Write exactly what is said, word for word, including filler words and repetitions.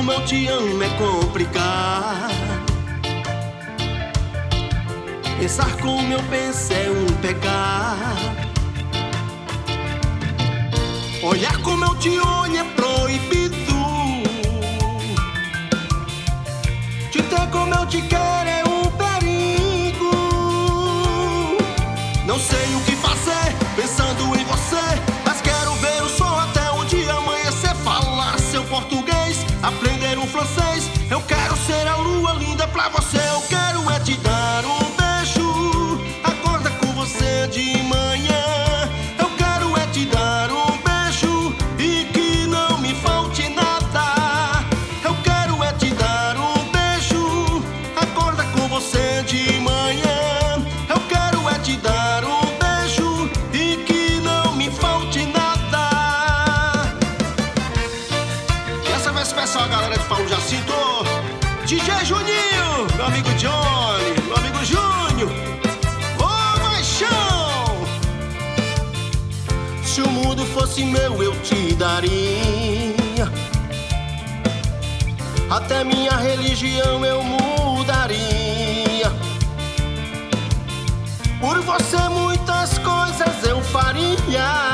como eu te amo é complicado. Pensar como eu penso é um pecado. Olhar como eu te olho é proibido. Te ter como eu te quero é um perigo. Não sei o que fazer pensando em você, mas quero ver o sol até o dia amanhecer. Falar seu português, aprender o francês. Eu quero ser a lua linda pra você. Eu quero é te dar um beijo. Acorda com você de manhã. Eu quero é te dar um beijo e que não me falte nada. Eu quero é te dar um beijo. Acorda com você de manhã. Eu quero é te dar um beijo e que não me falte nada. E essa vai ser pessoal, a galera de Paulo Jacinto, D J Juninho, meu amigo Johnny, meu amigo Júnior. Ô, paixão! Se o mundo fosse meu, eu te daria. Até minha religião eu mudaria. Por você muitas coisas eu faria.